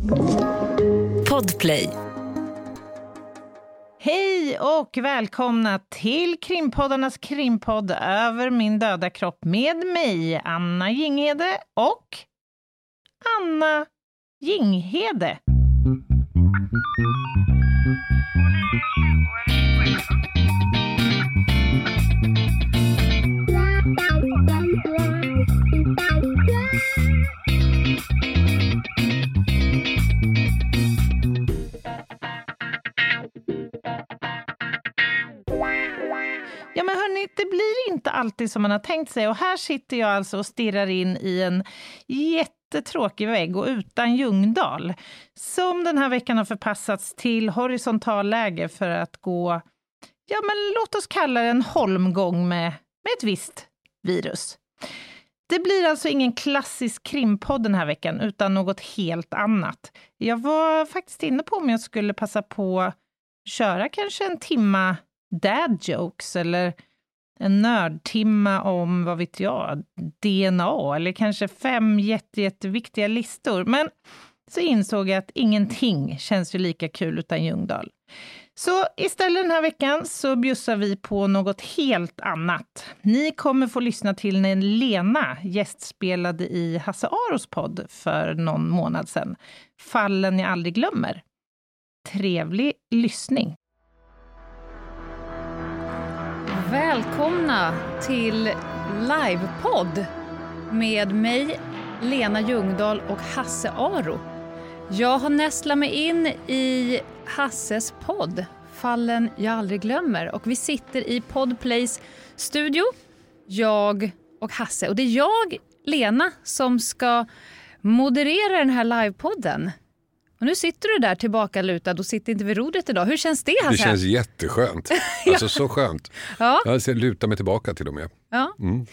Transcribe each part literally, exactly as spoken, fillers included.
Podplay. Hej och välkomna till Krimpoddarnas krimpodd Över min döda kropp med mig, Anna Jinghede och Anna Jinghede. Ja men hörni, det blir inte alltid som man har tänkt sig och här sitter jag alltså och stirrar in i en jättetråkig vägg och utan Ljungdahl som den här veckan har förpassats till horisontalläge för att gå, ja men låt oss kalla det en holmgång med, med ett visst virus. Det blir alltså ingen klassisk krimpodd den här veckan utan något helt annat. Jag var faktiskt inne på om jag skulle passa på att köra kanske en timma dad jokes eller en nördtimma om, vad vet jag, D N A eller kanske fem jätte, jätteviktiga listor. Men så insåg jag att ingenting känns ju lika kul utan Ljungdahl. Så istället den här veckan så bjussar vi på något helt annat. Ni kommer få lyssna till när Lena gästspelade i Hasse Aros podd för någon månad sedan. Fallen jag aldrig glömmer. Trevlig lyssning. Välkomna till livepodd med mig, Lena Ljungdahl och Hasse Aro. Jag har nästlat mig in i Hasses podd, Fallen jag aldrig glömmer. Och vi sitter i Podplays studio, jag och Hasse. Och det är jag, Lena, som ska moderera den här livepodden. Och nu sitter du där tillbaka lutad och sitter inte vid rodret idag. Hur känns det, Hasse? Det känns jätteskönt. Alltså så skönt. Ja. Jag ser luta mig tillbaka till och med. Ja. Mm.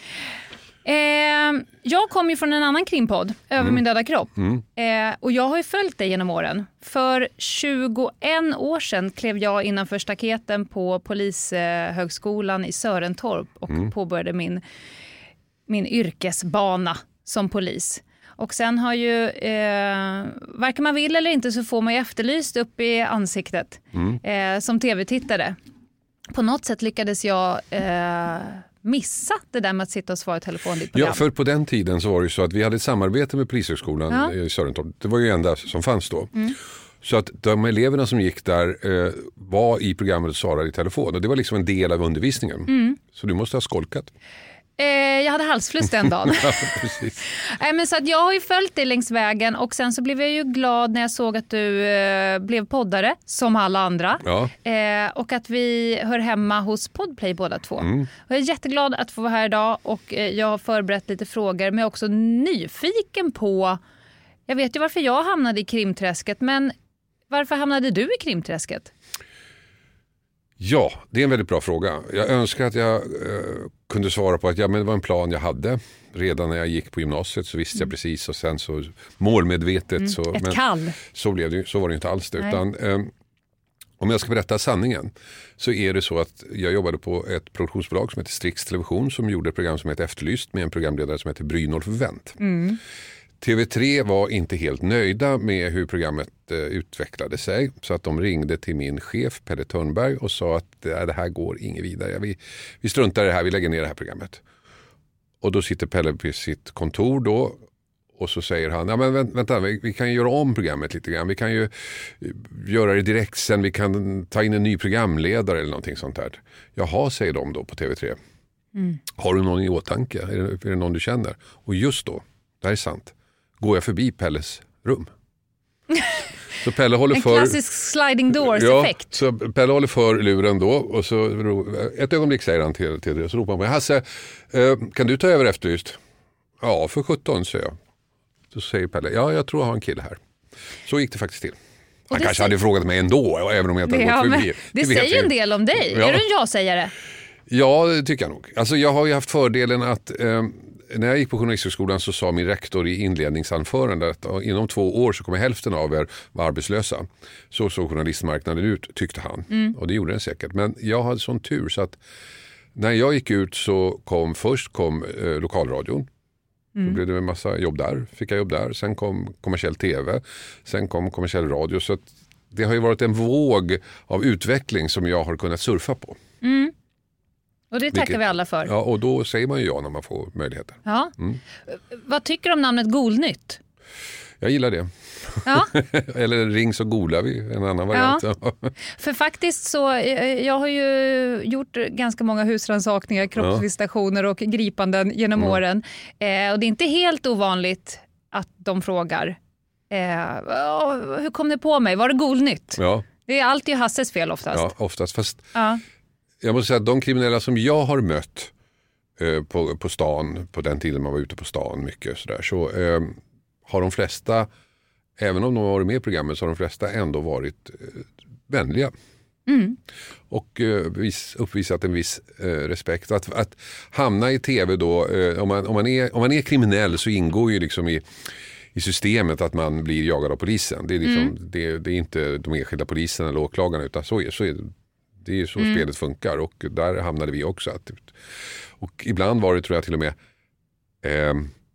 Eh, jag kom ju från en annan krimpodd, Över Mm. min döda kropp. Mm. Eh, och jag har ju följt dig genom åren. För tjugoett år sedan klev jag innanför staketen på Polishögskolan i Sörentorp och mm. påbörjade min, min yrkesbana som polis. Och sen har ju, eh, varken man vill eller inte så får man ju efterlyst upp i ansiktet mm. eh, som tv-tittare. På något sätt lyckades jag eh, missa det där med att sitta och svara i telefon i program. Ja, för på den tiden så var det ju så att vi hade ett samarbete med Polishögskolan ja. i Sörentorp. Det var ju enda som fanns då. Mm. Så att de eleverna som gick där eh, var i programmet och svarade i telefon. Och det var liksom en del av undervisningen. Mm. Så du måste ha skolkat. Eh, jag hade halsfluss den dagen. Ja, precis. eh, men så att jag har ju följt dig längs vägen och sen så blev jag ju glad när jag såg att du eh, blev poddare som alla andra. Ja. Eh, och att vi hör hemma hos Podplay båda två. Mm. Och jag är jätteglad att få vara här idag och eh, jag har förberett lite frågor men jag är också nyfiken på, jag vet ju varför jag hamnade i krimträsket, men varför hamnade du i krimträsket? Ja, det är en väldigt bra fråga. Jag önskar att jag eh, kunde svara på att ja, men det var en plan jag hade. Redan när jag gick på gymnasiet så visste mm. jag precis och sen så målmedvetet. Mm. Så, Ett men kall. Så, blev det, så var det inte alls det. Utan, eh, om jag ska berätta sanningen så är det så att jag jobbade på ett produktionsbolag som heter Strix Television som gjorde ett program som heter Efterlyst med en programledare som heter Brynolf Wendt. Mm. T V tre var inte helt nöjda med hur programmet eh, utvecklade sig så att de ringde till min chef Pelle Törnberg och sa att äh, det här går inget vidare. Vi, vi struntar i det här, vi lägger ner det här programmet. Och då sitter Pelle på sitt kontor då och så säger han, ja men vänta, vänta vi, vi kan göra om programmet lite grann. Vi kan ju göra det direkt sen, vi kan ta in en ny programledare eller någonting sånt här. Jaha, säger de då på T V tre. Mm. Har du någon i åtanke? Är det, är det någon du känner? Och just då, det här är sant. Går jag förbi Pelles rum. Så Pelle håller en för... klassisk sliding doors ja, effekt. Så Pelle håller för luren då och så ett ögonblick säger han till, till det så ropar han på mig. Hasse, eh, kan du ta över Efterlyst? Ja, för sjutton, säger jag. Så säger Pelle, ja jag tror jag har en kille här. Så gick det faktiskt till. Han kanske säger... hade frågat mig ändå, även om jag inte hade ja, gått förbi. Det, det säger ju en del om dig. Ja. Är du en ja-sägare? Ja, det tycker jag nog. Alltså jag har ju haft fördelen att... Eh, när jag gick på Journalisthögskolan så sa min rektor i inledningsanförandet att inom två år så kommer hälften av er vara arbetslösa. Så såg journalistmarknaden ut, tyckte han. Mm. Och det gjorde den säkert. Men jag hade sån tur så att när jag gick ut så kom först kom eh, lokalradion. Mm. Då blev det en massa jobb där, fick jag jobb där. Sen kom kommersiell tv, sen kom kommersiell radio. Så att det har ju varit en våg av utveckling som jag har kunnat surfa på. Mm. Och det tackar Vilket, vi alla för. Ja, och då säger man ju ja när man får möjligheter. Ja. Mm. Vad tycker du om namnet Golnytt? Jag gillar det. Ja. Eller ring så golar vi, en annan variant. Ja. För faktiskt så, jag har ju gjort ganska många husrannsakningar, kroppsvisitationer och gripanden genom mm. åren. Eh, och det är inte helt ovanligt att de frågar, eh, hur kom det på mig? Var det Golnytt? Ja. Det är alltid Hasses fel oftast. Ja, oftast. Fast ja. Jag måste säga att de kriminella som jag har mött eh, på, på stan, på den tiden man var ute på stan mycket sådär, så eh, har de flesta, även om de har varit med i programmet, så har de flesta ändå varit eh, vänliga. Mm. Och eh, vis, uppvisat en viss eh, respekt. Att, att hamna i tv då, eh, om, man, om, man är, om man är kriminell så ingår ju liksom i, i systemet att man blir jagad av polisen. Det är, liksom, mm. det, det är inte de enskilda poliserna eller åklagarna, utan så är, så är det. Det är så mm. spelet funkar, och där hamnade vi också. Och ibland var det, tror jag, till och med eh,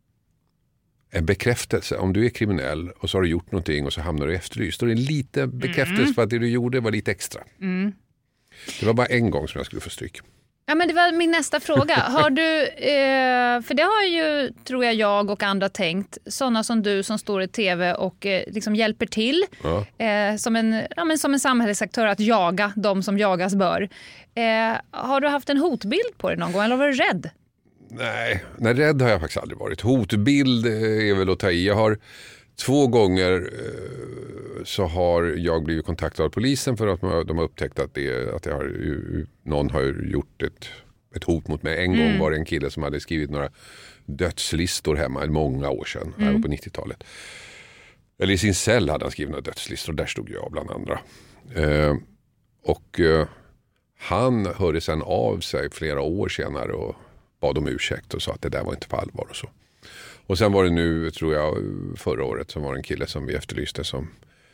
en bekräftelse. Om du är kriminell och så har du gjort någonting och så hamnar du i efterlyst. Då är det en liten bekräftelse mm. för att det du gjorde var lite extra. Mm. Det var bara en gång som jag skulle få stryk. Ja, men det var min nästa fråga. Har du, eh, för det har ju, tror jag, jag och andra tänkt, sådana som du som står i tv och eh, liksom hjälper till ja. eh, som, en, ja, men som en samhällsaktör att jaga de som jagas bör. Eh, har du haft en hotbild på dig någon gång, eller var du rädd? Nej, nej, rädd har jag faktiskt aldrig varit. Hotbild är väl att ta i. Jag har två gånger eh, så har jag blivit kontaktad av polisen för att de har upptäckt att, det, att det har, någon har gjort ett, ett hot mot mig. En mm. gång var det en kille som hade skrivit några dödslistor hemma många år sedan, mm. här på nittiotalet. Eller i sin cell hade han skrivit några dödslistor, och där stod jag bland andra. Eh, och eh, han hörde sedan av sig flera år senare och bad om ursäkt och sa att det där var inte på allvar och så. Och sen var det nu, tror jag, förra året som var en kille som vi efterlyste som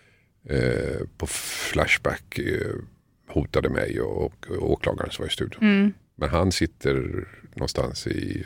eh, på Flashback eh, hotade mig och, och åklagaren som var i studion. Mm. Men han sitter någonstans i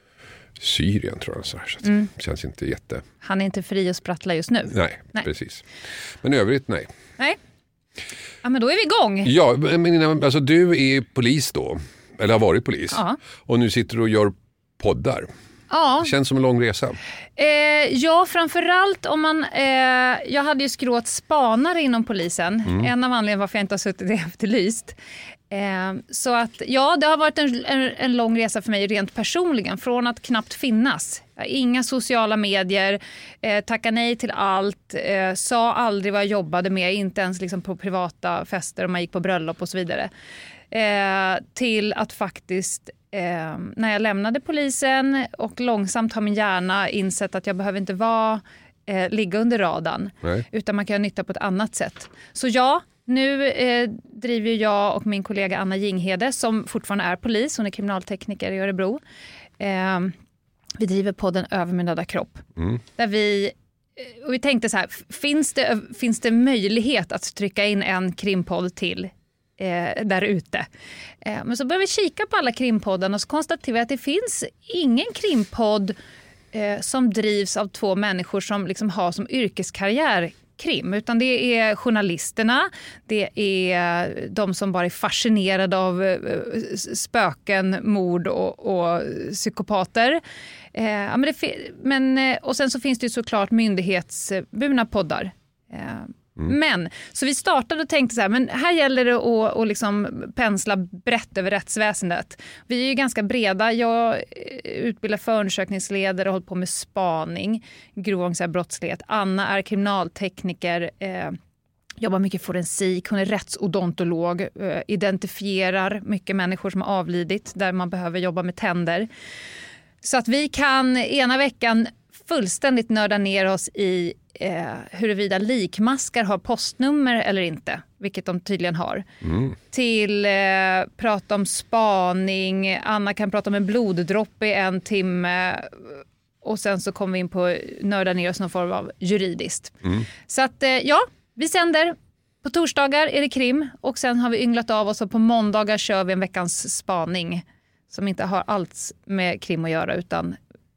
Syrien, tror jag. Så, här, så att mm. det känns inte jätte... Han är inte fri att sprattla just nu. Nej, nej. Precis. Men i övrigt, nej. Nej. Ja, men då är vi igång. Ja, men alltså du är polis då. Eller har varit polis. Ja. Och nu sitter du och gör poddar. Ja. Det känns som en lång resa. Eh, ja, framförallt om man... Eh, jag hade ju skråt spanare inom polisen. Mm. En av anledningarna varför jag inte har suttit i Efterlyst. Eh, så att, ja, det har varit en, en, en lång resa för mig rent personligen. Från att knappt finnas. Inga sociala medier. Eh, tacka nej till allt. Eh, sa aldrig vad jag jobbade med. Inte ens liksom på privata fester om man gick på bröllop och så vidare. Eh, till att faktiskt... Eh, när jag lämnade polisen och långsamt har min hjärna insett att jag behöver inte vara, eh, ligga under radarn. Nej. Utan man kan nytta på ett annat sätt. Så ja, nu eh, driver jag och min kollega Anna Jinghede, som fortfarande är polis, hon är kriminaltekniker i Örebro. Eh, vi driver podden Över min döda kropp. Mm. Där vi, och vi tänkte så här, finns det, finns det möjlighet att trycka in en krimpodd till Eh, där ute. Eh, men så börjar vi kika på alla krimpoddarna och så konstaterar vi att det finns ingen krimpodd eh, som drivs av två människor som liksom har som yrkeskarriär krim, utan det är journalisterna, det är de som bara är fascinerade av eh, spöken, mord och, och psykopater. Eh, men det, men, och sen så finns det ju såklart myndighetsburna poddar. Eh, Mm. Men, så vi startade och tänkte så här, men här gäller det att, att liksom pensla brett över rättsväsendet. Vi är ju ganska breda. Jag utbildar förundersökningsledare och håller på med spaning, grov brottslighet. Anna är kriminaltekniker, eh, jobbar mycket forensik. Hon är rättsodontolog, eh, identifierar mycket människor som har avlidit där man behöver jobba med tänder. Så att vi kan ena veckan fullständigt nörda ner oss i eh, huruvida likmaskar har postnummer eller inte, vilket de tydligen har. Mm. Till eh, prata om spaning, Anna kan prata om en bloddropp i en timme och sen så kommer vi in på nörda ner oss någon form av juridiskt. Mm. Så att eh, ja, vi sänder. På torsdagar är det krim och sen har vi ynglat av oss och på måndagar kör vi en veckans spaning som inte har allt med krim att göra utan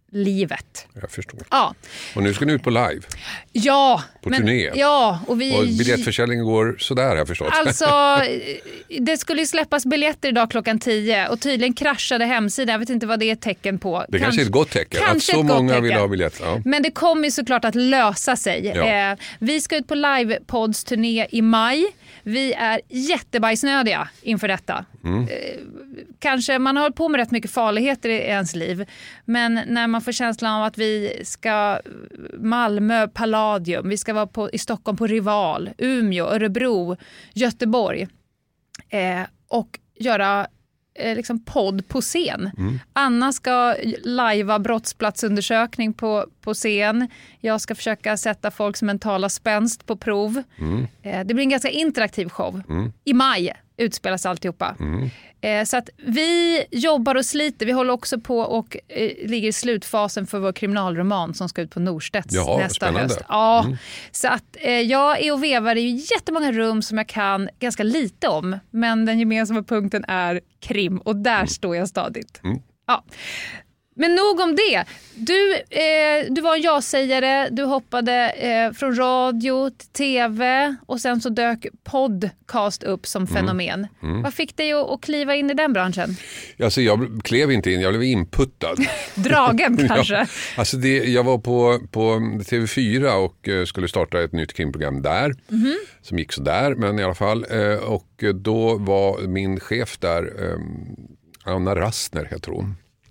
livet. Jag förstår. Ja. Och nu ska ni ut på live. Ja. På men, turné. Ja. Och, vi, och biljettförsäljningen går sådär, har jag förstått. Alltså, det skulle ju släppas biljetter idag klockan tio och tydligen kraschade hemsidan. Jag vet inte vad det är ett tecken på. Det kanske, kanske är ett gott tecken. Att så många vill ha biljetter. Ja. Men det kommer ju såklart att lösa sig. Ja. Eh, vi ska ut på livepods-turné i maj. Vi är jättebajsnödiga inför detta. Mm. Eh, kanske man har hållit på med rätt mycket farligheter i ens liv. Men när man får känslan av att vi ska Malmö, Palladium, vi ska vara på, i Stockholm på Rival, Umeå, Örebro, Göteborg. Eh, och göra eh, liksom podd på scen. Mm. Anna ska lajva brottsplatsundersökning på, på scen. Jag ska försöka sätta folks mentala spänst på prov. Mm. Eh, det blir en ganska interaktiv show. Mm. I maj utspelas alltihopa. Mm. Eh, så att vi jobbar och sliter. Vi håller också på och eh, ligger i slutfasen för vår kriminalroman som ska ut på Norstedts Jaha, nästa spännande. höst. Ja, mm. Så att eh, jag är och vevar i jättemånga rum som jag kan ganska lite om. Men den gemensamma punkten är krim och där mm. står jag stadigt. Mm. Ja. Men nog om det. Du, eh, du var en ja-sägare, du hoppade eh, från radio till tv och sen så dök podcast upp som fenomen. Mm. Mm. Vad fick dig att, att kliva in i den branschen? Alltså jag klev inte in, jag blev inputtad. Dragen kanske? Ja, alltså det, jag var på, på T V fyra och uh, skulle starta ett nytt krimprogram där. Mm. Som gick så där, men i alla fall. Uh, och då var min chef där, um, Anna Rastner heter hon.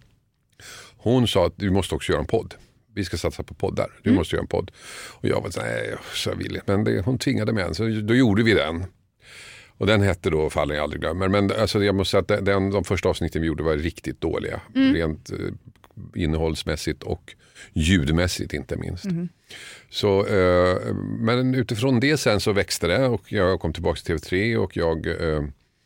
Hon sa att du måste också göra en podd. Vi ska satsa på poddar. Du mm. måste göra en podd. Och jag var så nej, så vill jag. Men det, hon tvingade mig än. Så då gjorde vi den. Och den hette då Fallen jag aldrig glömmer. Men alltså, jag måste säga att den, de första avsnitten vi gjorde var riktigt dåliga. Mm. Rent eh, innehållsmässigt och ljudmässigt inte minst. Mm. Så, eh, men utifrån det sen så växte det. Och jag kom tillbaka till T V tre och jag... Eh,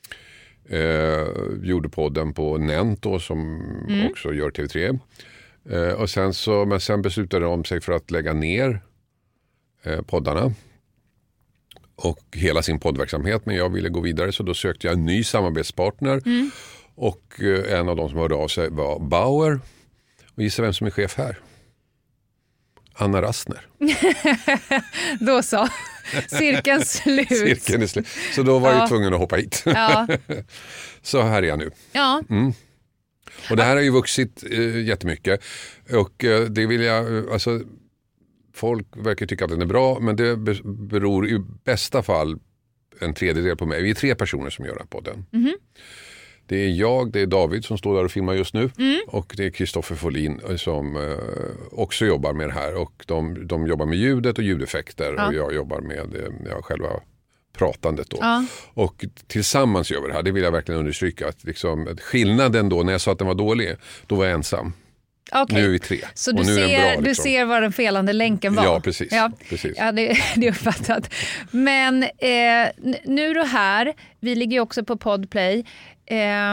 Eh, gjorde podden på Nento som mm. också gör T V tre. Eh, och sen så, men sen beslutade de sig för att lägga ner eh, poddarna och hela sin poddverksamhet. Men jag ville gå vidare så då sökte jag en ny samarbetspartner. Mm. Och eh, en av de som hörde av sig var Bauer. Och gissa vem som är chef här? Anna Rastner. Då så. Cirkeln slut. Cirkeln är slut. Så då var jag ja. tvungen att hoppa hit. Ja. Så här är jag nu. Ja. Mm. Och det här har ju vuxit eh, jättemycket. Och eh, det vill jag, alltså folk verkar tycka att den är bra, men det beror i bästa fall en tredjedel på mig. Vi är tre personer som gör den podden. Mm. Det är jag, det är David som står där och filmar just nu mm. och det är Kristoffer Folin som eh, också jobbar med det här och de, de jobbar med ljudet och ljudeffekter ja. och jag jobbar med eh, ja, själva pratandet då. Ja. Och tillsammans gör vi det här, det vill jag verkligen understryka att liksom, skillnaden då när jag sa att den var dålig, då var jag ensam. Okay. Nu är vi tre. Så du, och nu ser, är den bra, liksom. Du ser vad den felande länken var? Ja, precis. Ja, precis. ja det, det är uppfattat. Men eh, nu då här, vi ligger ju också på Podplay. Eh,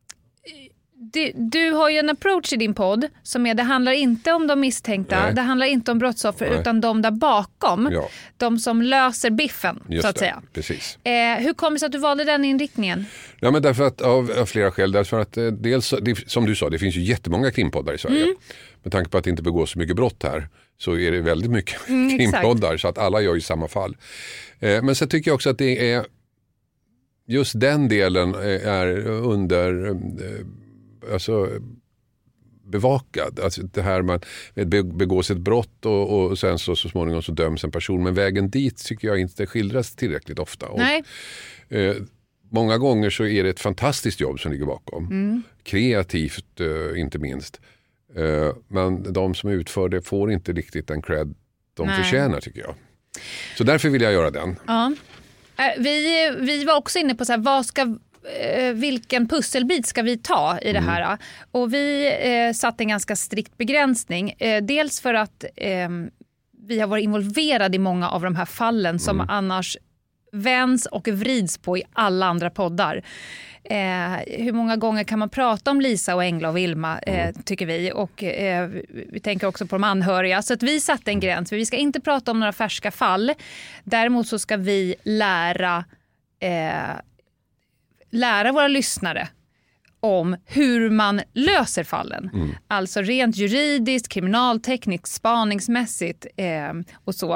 du, du har ju en approach i din podd som är, det handlar inte om de misstänkta, Nej. det handlar inte om brottsoffer Nej. utan de där bakom. Ja. De som löser biffen, Just så att det. säga. Precis. Eh, hur kommer det sig att du valde den inriktningen? Ja, men därför att av, av flera skäl. Därför att eh, dels, det, som du sa, det finns ju jättemånga krimpoddar i Sverige. Mm. Med tanke på att det inte begås så mycket brott här så är det väldigt mycket mm, krimpoddar. Så att alla gör ju samma fall. Eh, men så tycker jag också att det är just den delen är under eh, alltså bevakad. Alltså det här man begås ett brott och, och sen så, så småningom så döms en person. Men vägen dit tycker jag inte skildras tillräckligt ofta. Nej. Och, eh, många gånger så är det ett fantastiskt jobb som ligger bakom. Mm. Kreativt eh, inte minst. Eh, men de som utför det får inte riktigt den cred de Nej. förtjänar tycker jag. Så därför vill jag göra den. Ja. Vi, vi var också inne på så här, vad ska, vilken pusselbit ska vi ta i det här? Mm. Och vi eh, satte en ganska strikt begränsning. Eh, dels för att eh, vi har varit involverade i många av de här fallen som mm. annars vänds och vrids på i alla andra poddar. Eh, hur många gånger kan man prata om Lisa och Engla och Vilma eh, mm. tycker vi, och eh, vi tänker också på de anhöriga, så att vi satte en gräns, för vi ska inte prata om några färska fall, däremot så ska vi lära eh, lära våra lyssnare om hur man löser fallen. Mm. Alltså rent juridiskt, kriminaltekniskt, spaningsmässigt eh, och så.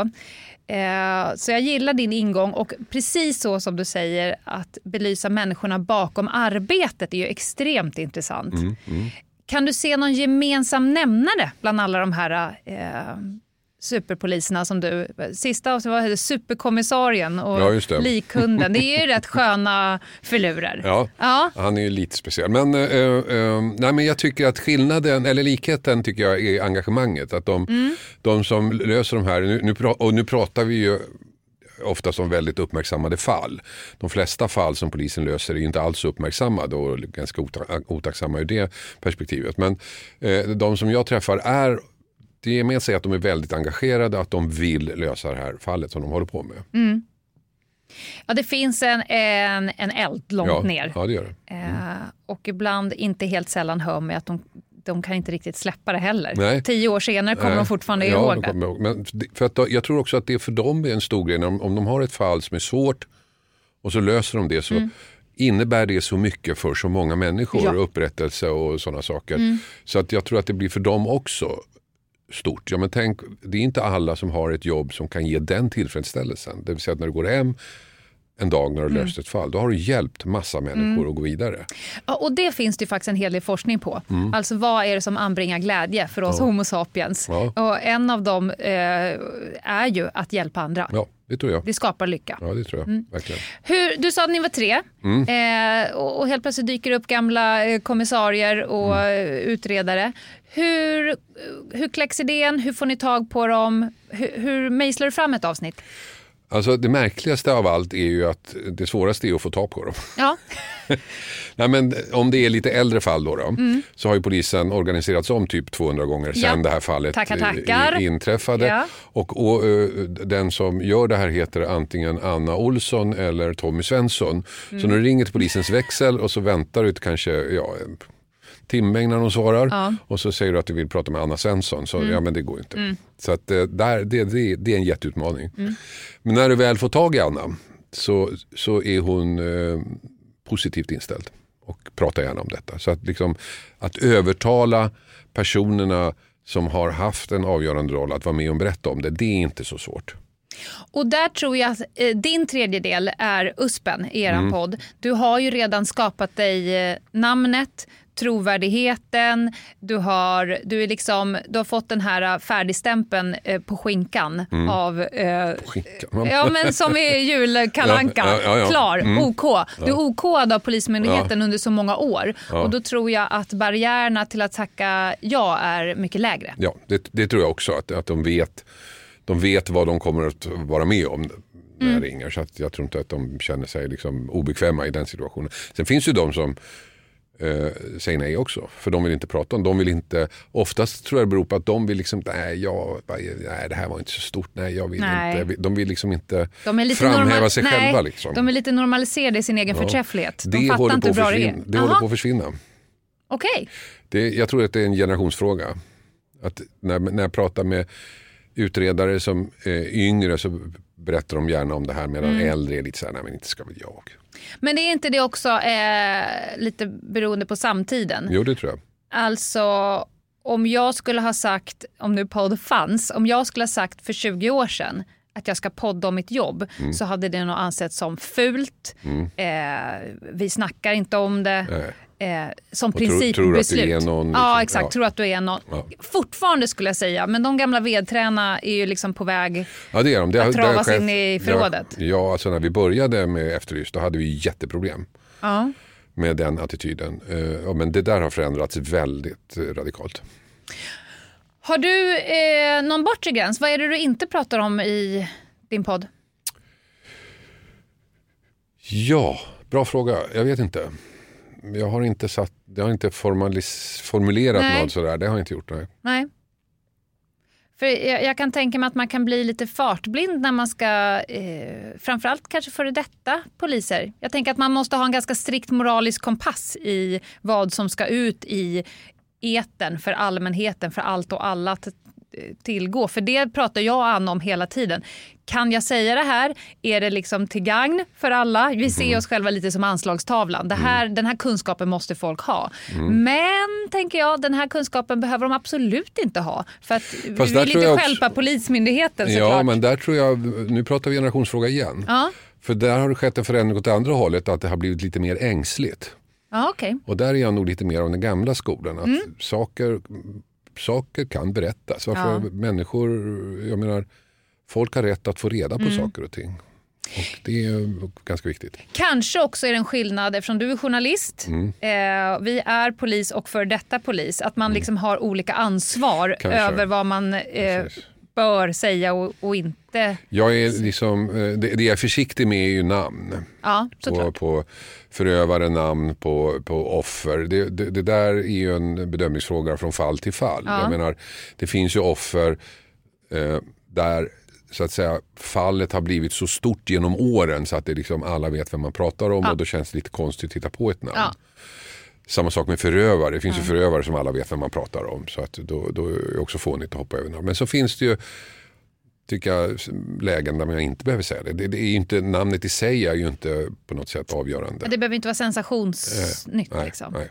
Eh, så jag gillar din ingång, och precis så som du säger, att belysa människorna bakom arbetet är ju extremt intressant. Mm. Mm. Kan du se någon gemensam nämnare bland alla de här eh, superpoliserna som du... Sista vad heter det, superkommissarien och ja, det. Likhunden. Det är ju rätt sköna filurer. Ja, ja, han är ju lite speciell. Men, äh, äh, nej, men jag tycker att skillnaden, eller likheten tycker jag är engagemanget. Att de, mm. de som löser de här, nu, nu, och nu pratar vi ju ofta om väldigt uppmärksammade fall. De flesta fall som polisen löser är ju inte alls uppmärksammade och ganska otacksamma ur det perspektivet. Men eh, de som jag träffar är... Det är med sig att de är väldigt engagerade, att de vill lösa det här fallet som de håller på med. Mm. Ja, det finns en, en, en eld långt ja, ner. Ja, det gör det. Mm. Eh, och ibland inte helt sällan hör man att de, de kan inte riktigt släppa det heller. Nej. Tio år senare kommer Nej. de fortfarande ja, ihåg de det. ihåg. Men för att då, jag tror också att det för dem är en stor grej. Om, om de har ett fall som är svårt och så löser de det, så mm. innebär det så mycket för så många människor, ja. upprättelse och sådana saker. Mm. Så att jag tror att det blir för dem också stort. Ja, men tänk, det är inte alla som har ett jobb som kan ge den tillfredsställelsen. Det vill säga att när du går hem en dag när du mm. löst ett fall, då har du hjälpt massa människor mm. att gå vidare. Ja, och det finns det ju faktiskt en hel del forskning på. Mm. Alltså vad är det som anbringar glädje för oss ja. homo sapiens? Ja. Och en av dem eh, är ju att hjälpa andra. Ja, det tror jag. Det skapar lycka. Ja, det tror jag. Mm. Verkligen. Hur, du sa att ni var tre. Mm. Eh, och, och helt plötsligt dyker upp gamla eh, kommissarier och mm. eh, utredare. Hur, hur kläcks idén? Hur får ni tag på dem? Hur, hur mejslar du fram ett avsnitt? Alltså det märkligaste av allt är ju att det svåraste är att få tag på dem. Ja. Nej, men om det är lite äldre fall då, då mm. så har ju polisen organiserats om typ tvåhundra gånger sedan ja. det här fallet tackar, tackar. inträffade. Ja. Och, och uh, den som gör det här heter antingen Anna Olsson eller Tommy Svensson. Mm. Så när du ringer till polisens växel och så väntar du kanske... Ja, timme innan de svarar ja. och så säger du att du vill prata med Anna Svensson, så mm. ja, men det går inte. Mm. Så att där, det, det, det är en jätteutmaning. Mm. Men när du väl får tag i Anna så, så är hon eh, positivt inställd och pratar gärna om detta. Så att, liksom, att övertala personerna som har haft en avgörande roll att vara med och berätta om det, det är inte så svårt. Och där tror jag att eh, din tredje del är U S P:en i eran mm. podd. Du har ju redan skapat dig eh, namnet, trovärdigheten, du har, du är liksom, du har fått den här färdigstämpen eh, på skinkan mm. av eh, på skinkan. Ja, men som är julkalanka ja, ja, ja. klar, mm. OK. Du är OK av Polismyndigheten ja. under så många år ja. och då tror jag att barriärerna till att tacka ja är mycket lägre. Ja, det, det tror jag också, att, att de vet de vet vad de kommer att vara med om när mm. jag ringer, så att jag tror inte att de känner sig liksom obekväma i den situationen. Sen finns ju de som Uh, säger nej också, för de vill inte prata om, de vill inte, oftast tror jag det beror på att de vill liksom, nej, jag, nej det här var inte så stort, nej jag vill nej. inte, de vill liksom inte framhäva normal- sig nej, själva liksom. De är lite normaliserade i sin egen ja. förträfflighet, de det fattar inte hur bra det är. Det håller på att försvinna. Okej. Okay. Jag tror att det är en generationsfråga, att när, när jag pratar med utredare som är yngre så berättar de gärna om det här, medan mm. äldre är lite så här, nej men inte ska väl jag. Men det är inte det också eh, lite beroende på samtiden? Jo, det tror jag. Alltså, om jag skulle ha sagt, om nu podd fanns, om jag skulle ha sagt för tjugo år sedan att jag ska podda om mitt jobb mm. så hade det nog ansett som fult. Mm. Eh, vi snackar inte om det. Nej. Eh, som principbeslut. Tror, tror att du är någon, liksom, ja, exakt. Ja. Tror att du är någon. Ja. Fortfarande skulle jag säga, men de gamla vedtränarna är ju liksom på väg ja, det är de. Det att travas in i förrådet. Ja, ja, alltså när vi började med Efterlyst då hade vi jätteproblem ja. med den attityden. Uh, ja, men det där har förändrats väldigt uh, radikalt. Har du eh, någon bortre gräns? Vad är det du inte pratar om i din podd? Ja, bra fråga. Jag vet inte. Jag har inte satt, jag har inte formalis, formulerat nej. något sådär. Det har jag inte gjort. Nej. nej. För jag, jag kan tänka mig att man kan bli lite fartblind när man ska, eh, framförallt kanske före detta poliser. Jag tänker att man måste ha en ganska strikt moralisk kompass i vad som ska ut i etern för allmänheten, för allt och alla. Att tillgå. För det pratar jag och Anna om hela tiden. Kan jag säga det här? Är det liksom till gagn för alla? Vi ser mm. oss själva lite som anslagstavlan. Det här, mm. Den här kunskapen måste folk ha. Mm. Men, tänker jag, den här kunskapen behöver de absolut inte ha. För att Fast vi vill inte också... stjälpa polismyndigheten såklart. Ja, men där tror jag, nu pratar vi generationsfråga igen. Ja. För där har det skett en förändring åt andra hållet, att det har blivit lite mer ängsligt. Ja, okay. Och där är jag nog lite mer av den gamla skolan. Att mm. saker, saker kan berättas. Varför ja. människor, jag menar, folk har rätt att få reda på mm. saker och ting. Och det är ganska viktigt. Kanske också är det en skillnad, eftersom du är journalist, mm. eh, vi är polis och för detta polis, att man mm. liksom har olika ansvar Kanske. över vad man eh, bör säga och, och inte. Jag är liksom, det, det jag är försiktig med är ju namn. Ja, på, på förövare, namn på, på offer. Det, det, det där är ju en bedömningsfråga från fall till fall. Ja. Jag menar, det finns ju offer eh, där så att säga fallet har blivit så stort genom åren så att det liksom alla vet vem man pratar om ja. och då känns det lite konstigt att titta på ett namn. Ja. Samma sak med förövare. Det finns ja. ju förövare som alla vet vem man pratar om, så att då, då är det också fånigt att hoppa över namn. Men så finns det ju, tycker jag, lägen där man inte behöver säga det. Det, det är ju inte, namnet i sig är ju inte på något sätt avgörande. Det behöver inte vara sensationsnytt eh, nej, liksom. Nej.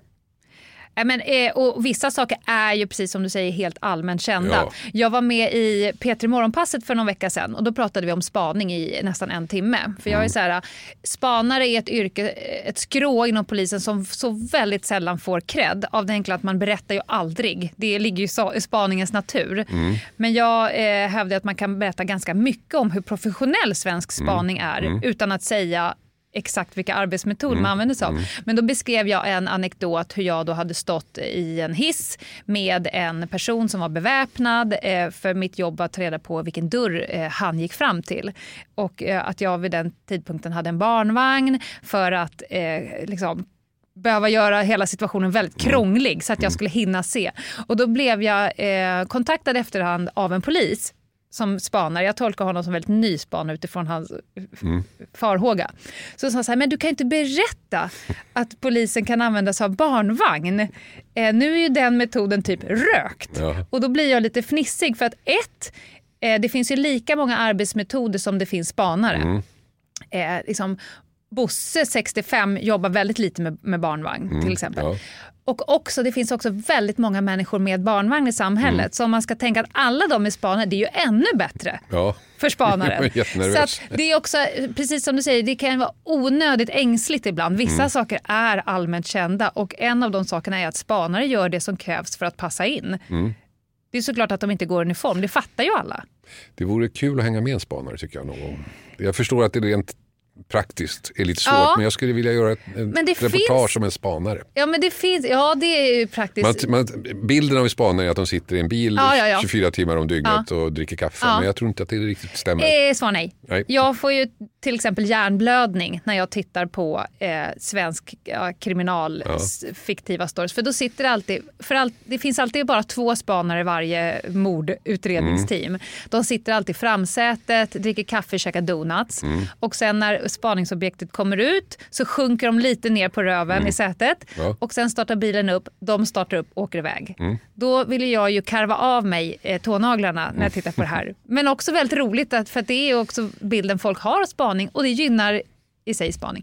Men, och vissa saker är ju precis som du säger helt allmänt kända. Ja. Jag var med i P tre Morgonpasset för någon vecka sedan och då pratade vi om spaning i nästan en timme. För jag är så här, spanare är ett yrke, ett skrå inom polisen som så väldigt sällan får cred av det enkla att man berättar ju aldrig. Det ligger ju i spaningens natur. Mm. Men jag eh, hävdar att man kan berätta ganska mycket om hur professionell svensk spaning är mm. utan att säga exakt vilka arbetsmetoder mm. man använder sig av. Mm. Men då beskrev jag en anekdot hur jag då hade stått i en hiss med en person som var beväpnad eh, för mitt jobb att reda på vilken dörr eh, han gick fram till. Och eh, att jag vid den tidpunkten hade en barnvagn för att eh, liksom behöva göra hela situationen väldigt krånglig så att jag skulle hinna se. Och då blev jag eh, kontaktad efterhand av en polis som spanar. Jag tolkar honom som väldigt ny spanare utifrån hans mm. farhåga. Så sa så här, men du kan inte berätta att polisen kan använda sig av barnvagn. Eh, nu är ju den metoden typ rökt. Ja. Och då blir jag lite fnissig för att ett, eh, det finns ju lika många arbetsmetoder som det finns spanare. Mm. Eh, liksom, Bosse sextiofem jobbar väldigt lite med, med barnvagn mm. till exempel. Ja. Och också, det finns också väldigt många människor med barnvagn i samhället. Mm. Så om man ska tänka att alla de är spanare, det är ju ännu bättre ja. för spanaren. Så att det är också, precis som du säger, det kan vara onödigt ängsligt ibland. Vissa mm. saker är allmänt kända och en av de sakerna är att spanare gör det som krävs för att passa in. Mm. Det är såklart att de inte går i uniform, det fattar ju alla. Det vore kul att hänga med en spanare tycker jag någon gång. Jag förstår att det är rent praktiskt är lite svårt, ja. men jag skulle vilja göra ett, ett reportage finns... om en spanare. Ja, men det finns, ja det är ju praktiskt. Man, man, bilden av en spanare är att de sitter i en bil ja, ja, ja. tjugofyra timmar om dygnet ja. och dricker kaffe, ja. men jag tror inte att det riktigt stämmer. Eh, svar nej. nej. Jag får ju till exempel hjärnblödning när jag tittar på eh, svensk ja, kriminal ja. fiktiva stories, för då sitter det alltid, för all, det finns alltid bara två spanare i varje mordutredningsteam. Mm. De sitter alltid i framsätet, dricker kaffe, käkar donuts mm. och sen när spaningsobjektet kommer ut så sjunker de lite ner på röven mm. i sätet ja. och sen startar bilen upp, de startar upp och åker iväg. Mm. Då vill jag ju karva av mig eh, tånaglarna när jag tittar på det här. Men också väldigt roligt att, för att det är också bilden folk har av spaning och det gynnar i sig spaning.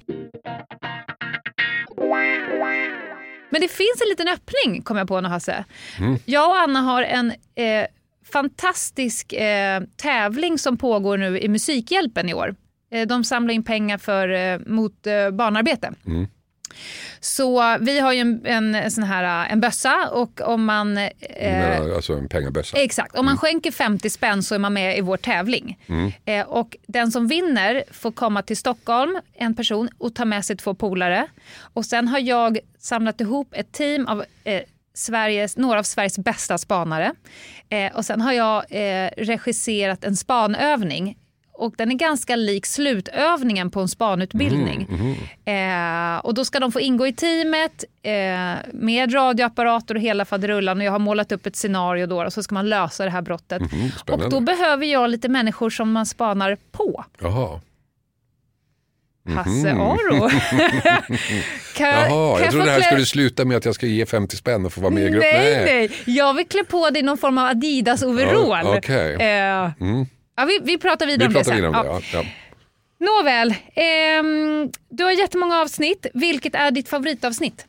Men det finns en liten öppning, kom jag på nu, Hasse. Mm. Jag och Anna har en eh, fantastisk eh, tävling som pågår nu i Musikhjälpen i år. De samlar in pengar för, mot barnarbete. Mm. Så vi har ju en, en sån här en bössa och om man... Eh, alltså en pengabössa. Exakt. Om man mm. skänker femtio spänn så är man med i vår tävling. Mm. Eh, och den som vinner får komma till Stockholm, en person, och ta med sig två polare. Och sen har jag samlat ihop ett team av... Eh, Sveriges, några av Sveriges bästa spanare. Eh, och sen har jag eh, regisserat en spanövning. Och den är ganska lik slutövningen på en spanutbildning. Mm, mm. Eh, och då ska de få ingå i teamet eh, med radioapparater och hela faderullan. Och jag har målat upp ett scenario då och så ska man lösa det här brottet. Mm, och då behöver jag lite människor som man spanar på. Jaha. Hasse Aro. kan, Jaha, kan jag, jag trodde det här klä... skulle sluta med att jag ska ge femtio spänn och få vara med i gruppen. Nej, nej, jag vill klä på dig någon form av Adidas-overall. Ja, okay. eh, mm. ja, vi, vi pratar vidare vi om pratar det sen. Vidare om det, ja. Ja. Nåväl, eh, du har jättemånga avsnitt. Vilket är ditt favoritavsnitt?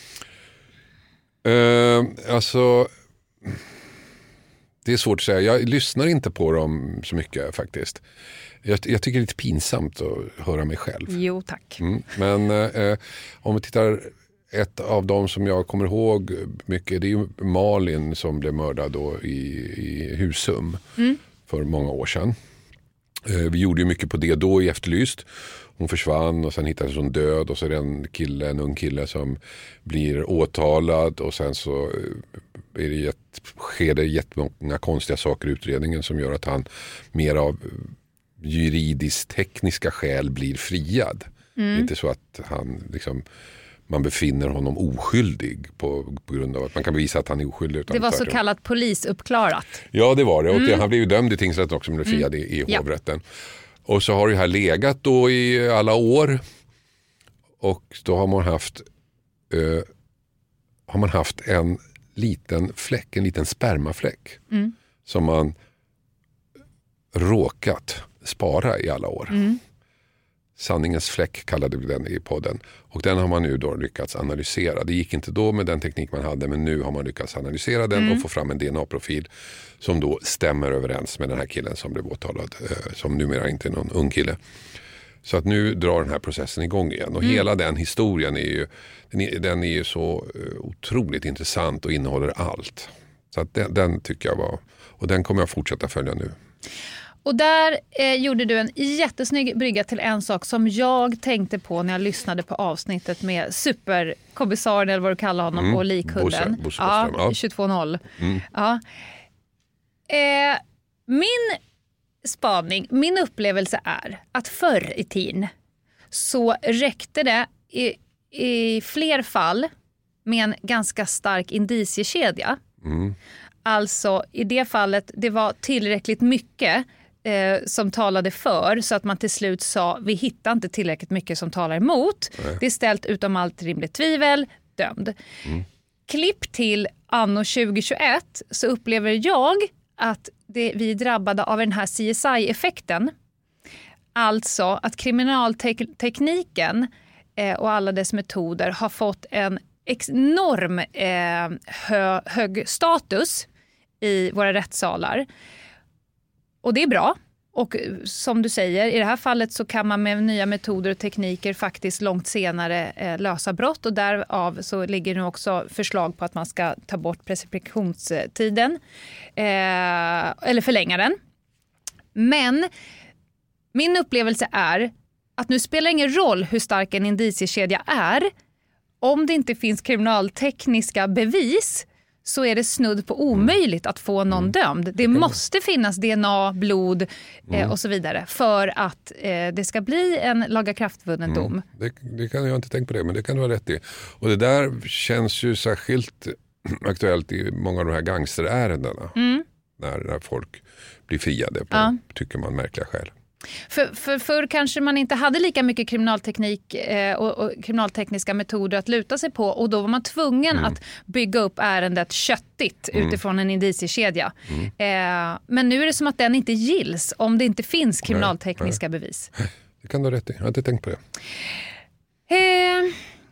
Uh, alltså... Det är svårt att säga. Jag lyssnar inte på dem så mycket faktiskt. Jag, jag tycker det är lite pinsamt att höra mig själv. Jo, tack. Mm, men eh, om vi tittar, ett av dem som jag kommer ihåg mycket, det är ju Malin som blev mördad då i, i Husum mm. för många år sedan. Eh, vi gjorde ju mycket på det då i Efterlyst. Hon försvann och sen hittades hon död och så är det en kille, en ung kille som blir åtalad och sen så är det jätt, sker det jättemånga konstiga saker i utredningen som gör att han mer av juridiskt tekniska skäl blir friad. Mm. Det är inte så att han liksom, man befinner honom oskyldig på, på grund av att man kan bevisa att han är oskyldig. Utan det var så kallat polisuppklarat. Ja, det var det. Och mm. han blev ju dömd i tingsrätten också, men blev friad mm. i, i hovrätten. Ja. Och så har det här legat då i alla år. Och då har man haft eh, har man haft en liten fläck, en liten spermafläck mm. som man råkat spara i alla år. Mm. Sanningens fläck kallade vi den i podden. Och den har man nu då lyckats analysera. Det gick inte då med den teknik man hade, men nu har man lyckats analysera den mm. och få fram en D N A-profil som då stämmer överens med den här killen som blev åtalad, eh, som numera inte är någon ung kille. Så att nu drar den här processen igång igen. Och mm. hela den historien är ju, den är, den är ju så uh, otroligt intressant och innehåller allt. Så att den, den tycker jag var, och den kommer jag fortsätta följa nu. Och där eh, gjorde du en jättesnygg brygga till en sak som jag tänkte på när jag lyssnade på avsnittet med superkommissarien eller vad du kallar honom mm. och likhunden. Bosse, Bosse ja, ja. tjugotvå noll. Mm. Ja. Eh, min spaning, min upplevelse är att förr i tiden så räckte det i, i fler fall med en ganska stark indiciekedja. Mm. Alltså i det fallet det var tillräckligt mycket eh, som talade för så att man till slut sa vi hittar inte tillräckligt mycket som talar emot. Nej. Det är ställt utom allt rimligt tvivel, dömd. Mm. Klipp till anno tjugohundratjugoett så upplever jag att det, vi är drabbade av den här C S I-effekten. Alltså att kriminaltekniken eh, och alla dess metoder har fått en enorm eh, hö, hög status i våra rättssalar. Och det är bra. Och som du säger, i det här fallet så kan man med nya metoder och tekniker faktiskt långt senare eh, lösa brott. Och därav så ligger nu också förslag på att man ska ta bort preskriptionstiden. Eh, eller förlänga den. Men min upplevelse är att nu spelar ingen roll hur stark en indiciekedja är. Om det inte finns kriminaltekniska bevis så är det snudd på omöjligt att få någon dömd. Det måste finnas D N A, blod eh, och så vidare för att eh, det ska bli en lagakraftvunnen dom. Mm. Det, det kan jag inte tänka på det, men det kan du ha rätt i. Och det där känns ju särskilt aktuellt i många av de här gangsterärendena. Mm. När, när folk blir friade på, ja. tycker man, märkliga skäl. För, för, för kanske man inte hade lika mycket kriminalteknik eh, och, och kriminaltekniska metoder att luta sig på och då var man tvungen mm. att bygga upp ärendet köttigt mm. utifrån en indiciekedja. Mm. Eh, men nu är det som att den inte gills om det inte finns kriminaltekniska nej, nej. bevis. Det kan du ha rätt i, jag har inte tänkt på det. Eh,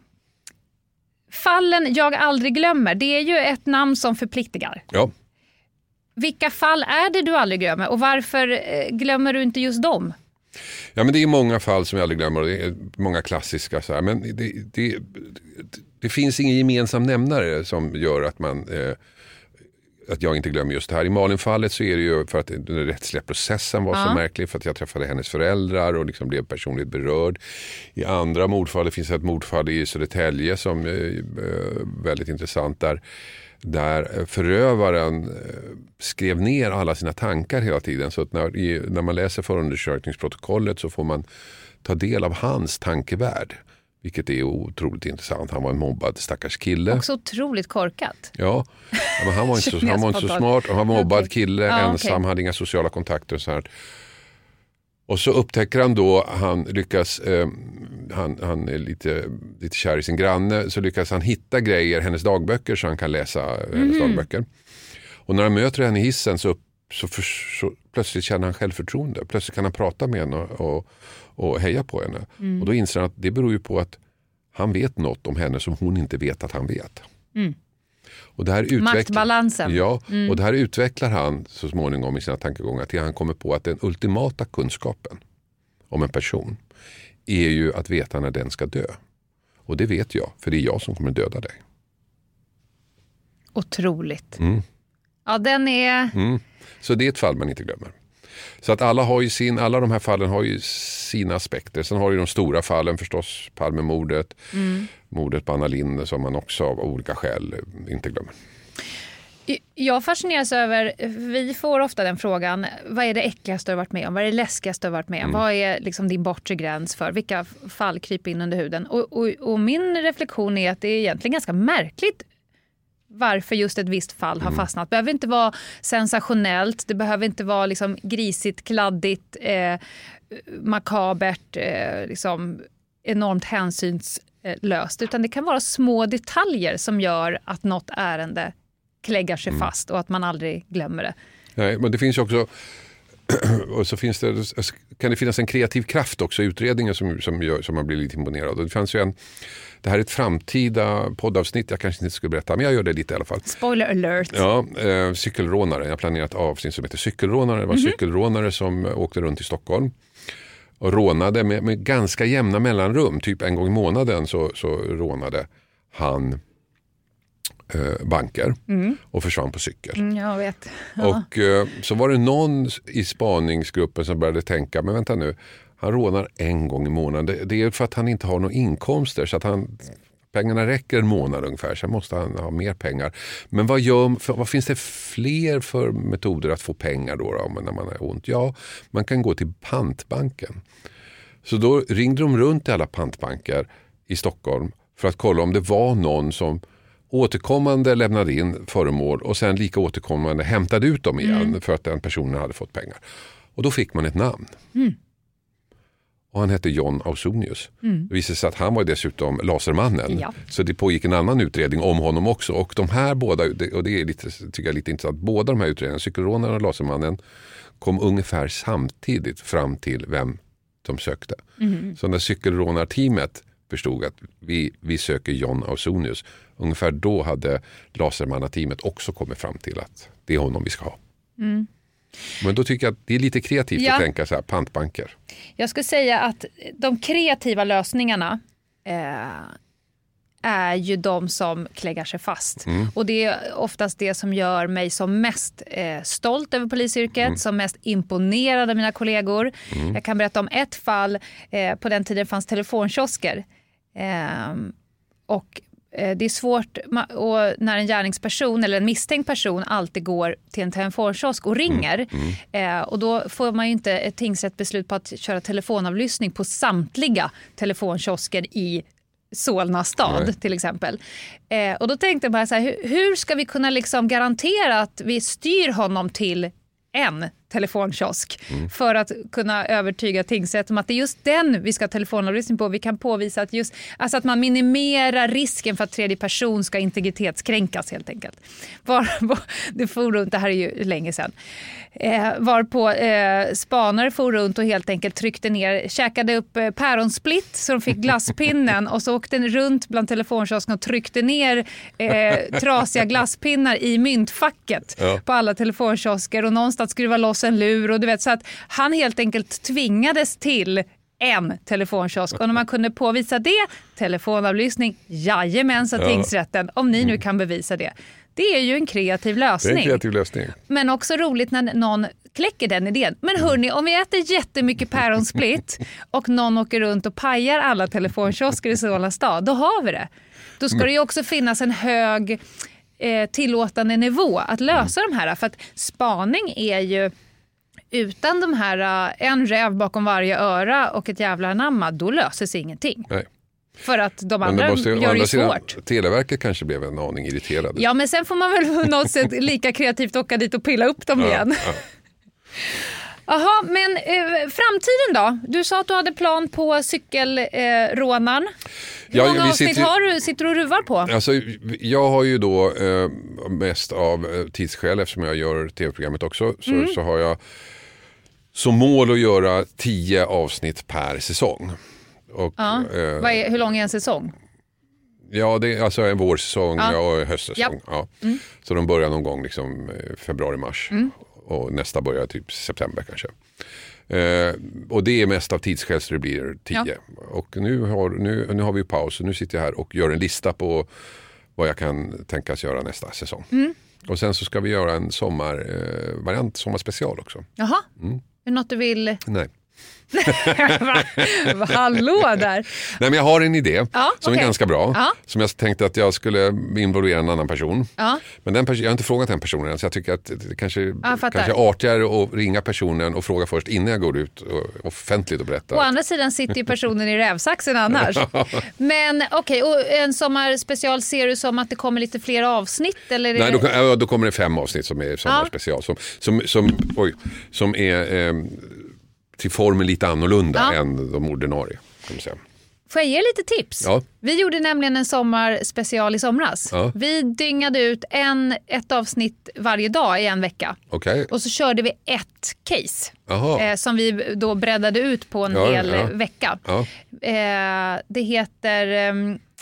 fallen jag aldrig glömmer, det är ju ett namn som förpliktigar. Ja. Vilka fall är det du aldrig glömmer och varför glömmer du inte just dem? Ja, men det är många fall som jag aldrig glömmer och det är många klassiska så här, men det, det, det, det finns ingen gemensam nämnare som gör att man eh, att jag inte glömmer just det här. I Malin-fallet så är det ju för att den rättsliga processen var ja. så märklig för att jag träffade hennes föräldrar och liksom blev personligt berörd. I andra mordfall, det finns ett mordfall i Södertälje som är väldigt intressant där där förövaren skrev ner alla sina tankar hela tiden. Så att när, när man läser förundersökningsprotokollet så får man ta del av hans tankevärld. Vilket är otroligt intressant. Han var en mobbad stackars kille. Också otroligt korkat. Ja, ja men han var inte så, han var inte så smart. Han var mobbad okay. kille, ah, ensam, okay. hade inga sociala kontakter och så här. Och så upptäcker han då, han lyckas eh, han, han är lite, lite kär i sin granne, så lyckas han hitta grejer, hennes dagböcker, så han kan läsa mm. hennes dagböcker. Och när han möter henne i hissen så, så, för, så plötsligt känner han självförtroende. Plötsligt kan han prata med henne och, och, och heja på henne. Mm. Och då inser han att det beror ju på att han vet något om henne som hon inte vet att han vet. Mm. Och det här utvecklar, maktbalansen. Ja, mm. och det här utvecklar han så småningom i sina tankegångar till han kommer på att den ultimata kunskapen om en person är ju att veta när den ska dö. Och det vet jag, för det är jag som kommer döda dig. Otroligt. Mm. Ja, den är... Mm. Så det är ett fall man inte glömmer. Så att alla har ju sin, alla de här fallen har ju sina aspekter. Sen har ju de stora fallen förstås, Palmemordet, mm. mordet på Anna Lindh, som man också av olika skäl inte glömmer. Jag fascineras över, vi får ofta den frågan, vad är det äckligaste du har varit med om? Vad är det läskigaste du har varit med om? Mm. Vad är liksom din bortre gräns för? Vilka fall kryper in under huden? Och, och, och min reflektion är att det är egentligen ganska märkligt varför just ett visst fall har fastnat. Det behöver inte vara sensationellt, det behöver inte vara liksom grisigt, kladdigt, eh, makabert, eh, liksom enormt hänsynslöst, utan det kan vara små detaljer som gör att något ärende kläggar sig fast och att man aldrig glömmer det. Nej, men det finns ju också och så finns det, kan det finnas en kreativ kraft också i utredningen som, som, gör, som man blir lite imponerad. Och det fanns ju en, det här är ett framtida poddavsnitt, jag kanske inte skulle berätta, men jag gör det lite i alla fall. Spoiler alert. Ja, eh, cykelrånare. Jag har planerat ett avsnitt som heter Cykelrånare. Det var mm-hmm. cykelrånare som åkte runt i Stockholm och rånade med, med ganska jämna mellanrum. Typ en gång i månaden så, så rånade han eh, banker mm. och försvann på cykel. Mm, jag vet. Ja. Och eh, så var det någon i spaningsgruppen som började tänka, men vänta nu, han rånar en gång i månaden. Det, det är för att han inte har några inkomster, så att han, pengarna räcker en månad ungefär, så måste han ha mer pengar. Men vad, gör, för, vad finns det fler för metoder att få pengar då, då när man har ont? Ja, man kan gå till pantbanken. Så då ringde de runt till alla pantbanker i Stockholm för att kolla om det var någon som återkommande lämnade in föremål och sen lika återkommande hämtade ut dem igen mm. för att den personen hade fått pengar. Och då fick man ett namn. Mm. Och han hette John Ausonius. Mm. Det visade sig att han var dessutom lasermannen. Ja. Så det pågick en annan utredning om honom också. Och de här båda, och det är lite, tycker jag är lite intressant, båda de här utredningarna, cykelrånaren och lasermannen, kom ungefär samtidigt fram till vem de sökte. Mm. Så när cykelrånarteamet förstod att vi, vi söker John Ausonius, ungefär då hade lasermannateamet också kommit fram till att det är honom vi ska ha. Mm. Men då tycker jag att det är lite kreativt ja. att tänka så här, pantbanker. Jag skulle säga att de kreativa lösningarna eh, är ju de som kläggar sig fast. Mm. Och det är oftast det som gör mig som mest eh, stolt över polisyrket, mm. som mest imponerad av mina kollegor. Mm. Jag kan berätta om ett fall, eh, på den tiden fanns telefonkiosker. Eh, och det är svårt och när en gärningsperson eller en misstänkt person alltid går till en telefonkiosk och ringer. Mm. Mm. Eh, och då får man ju inte ett tingsrättsbeslut på att köra telefonavlyssning på samtliga telefonkiosker i Solna stad. Nej. Till exempel. Eh, och då tänkte jag bara så här, hur, hur ska vi kunna liksom garantera att vi styr honom till en telefonkiosk mm. för att kunna övertyga tingsrätten om att det är just den vi ska ha telefonavlyssning på. Vi kan påvisa att just alltså att man minimerar risken för att tredje person ska integritetskränkas helt enkelt. Var, var, det for runt, det här är ju länge sedan. Eh, var på eh, spanare for runt och helt enkelt tryckte ner, käkade upp eh, päronsplitt så de fick glasspinnen och så åkte den runt bland telefonkiosken och tryckte ner eh, trasiga glasspinnar i myntfacket ja. på alla telefonkiosker och någonstans skruva loss en lur och du vet så att han helt enkelt tvingades till en telefonkiosk och när man kunde påvisa det, telefonavlyssning, jajamensan ja. tingsrätten, om ni nu kan bevisa det. Det är ju en kreativ lösning. Det är en kreativ lösning. Men också roligt när någon kläcker den idén. Men hörni, om vi äter jättemycket päronsplitt och någon åker runt och pajar alla telefonkiosker i Solna stad, då har vi det. Då ska det ju också finnas en hög eh, tillåtande nivå att lösa mm. de här. För att spaning är ju utan de här en räv bakom varje öra och ett jävla anamma, då löser sig ingenting. Nej. För att de andra måste, gör det svårt. Televerket kanske blev en aning irriterade. Ja, men sen får man väl på något sätt lika kreativt åka dit och pilla upp dem ja, igen. Ja. Jaha, men eh, framtiden då? Du sa att du hade plan på cykelrånaren. Eh, Hur Ja, många vi avsnitt sitter ju- har du, sitter du och ruvar på? Alltså, jag har ju då eh, mest av eh, tidsskäl, eftersom jag gör tv-programmet också, så, Mm. så har jag som mål att göra tio avsnitt per säsong. Och, Ja. eh, Vad är, hur lång är en säsong? Ja, det är alltså en vårsäsong Ja. och en höstsäsong. Ja. Mm. Så de börjar någon gång liksom eh, februari-mars och nästa börjar typ september kanske. Eh, och det är mest av tidsskäl så det blir tio. Ja. Och nu har, nu, nu har vi ju paus och nu sitter jag här och gör en lista på vad jag kan tänkas göra nästa säsong. Mm. Och sen så ska vi göra en sommarvariant, eh, sommarspecial också. Jaha, Mm. är det något du vill... Nej. Va? Hallå där. Nej, men jag har en idé Ja, som okej. är ganska bra. Ja. Som jag tänkte att jag skulle involvera en annan person. Ja. Men den pers- jag har inte frågat den personen än, så jag tycker att det kanske, jag fattar. kanske är artigare att ringa personen och fråga först innan jag går ut och, offentligt och berättar. Å andra sidan sitter ju personen i rävsaxen annars. Men okej, och en sommarspecial, ser du som att det kommer lite fler avsnitt? Eller är Nej, det... då, ja, då kommer det fem avsnitt som är sommarspecial. Som, som, som, oj, som är eh, till formen lite annorlunda Ja. än de ordinarie. Kan man säga. Får jag ge lite tips? Ja. Vi gjorde nämligen en sommarspecial i somras. Ja. Vi dyngade ut en, ett avsnitt varje dag i en vecka. Okej. Och så körde vi ett case Jaha. eh, som vi då breddade ut på en Ja, hel ja. vecka. Ja. Eh, det heter eh,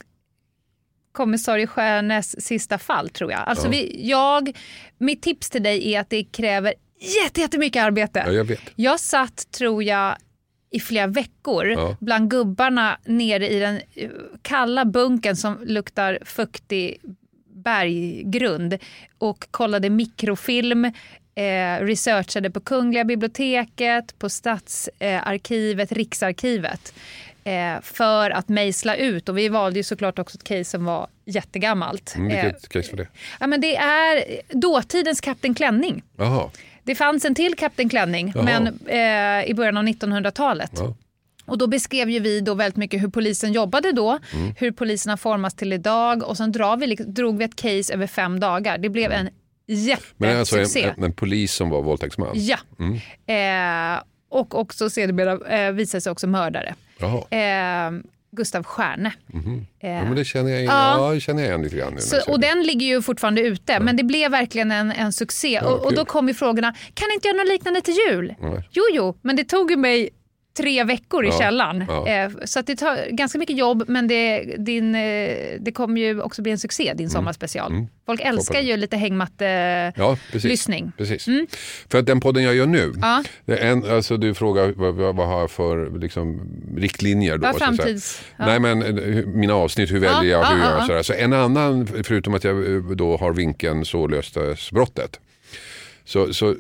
Kommissarie Stjärnes sista fall, tror jag. Alltså Ja. vi, jag, mitt tips till dig är att det kräver jätte, jättemycket arbete. Ja, jag vet. Jag satt, tror jag, i flera veckor Ja. bland gubbarna nere i den eh, kalla bunken som luktar fuktig berggrund och kollade mikrofilm, eh, researchade på Kungliga biblioteket, på Stadsarkivet, Riksarkivet eh, för att mejsla ut. Och vi valde ju såklart också ett case som var jättegammalt. Mm, Eh, vilket case var det? ja, men det är dåtidens Kapten Klänning. Jaha. Det fanns en till Kapten Klänning, Jaha. men eh, i början av nittonhundratalet. Ja. Och då beskrev ju vi då väldigt mycket hur polisen jobbade då, Mm. hur polisen har formats till idag, och sen drar vi, drog vi ett case över fem dagar. Det blev en Men det är alltså jättesuccé. en, en, en polis som var våldtäktsman? Ja. Mm. Eh, och också sedermera eh, visade sig också mördare. Jaha. Eh, Gustav Stjärne. Mhm. Eh, Ja, men det känner jag, Ja. ja. det känner jag igen lite grann nu. när Så, jag säger och det. den ligger ju fortfarande ute, men det blev verkligen en, en succé. Ja, och, och kul. då kom ju frågorna, kan ni inte göra något liknande till jul? Nej. Jo, jo, men det tog ju mig tre veckor i Ja, källaren. ja. Eh, så att det tar ganska mycket jobb, men det, din, eh, det kommer ju också bli en succé, din sommarspecial. Mm. Folk älskar Hoppas. ju lite hängmatte-lyssning. Ja, precis. precis. För att den podden jag gör nu, Ja. det är en, alltså du frågar vad, vad, vad har jag för liksom, riktlinjer då? Ja, så att säga. framtids... Ja. Nej, men eh, hur- mina avsnitt, hur väljer jag, Ja, hur ja, gör jag ja. sådär. Så en annan, förutom att jag eh, då har vinkeln så löstes brottet. Så, så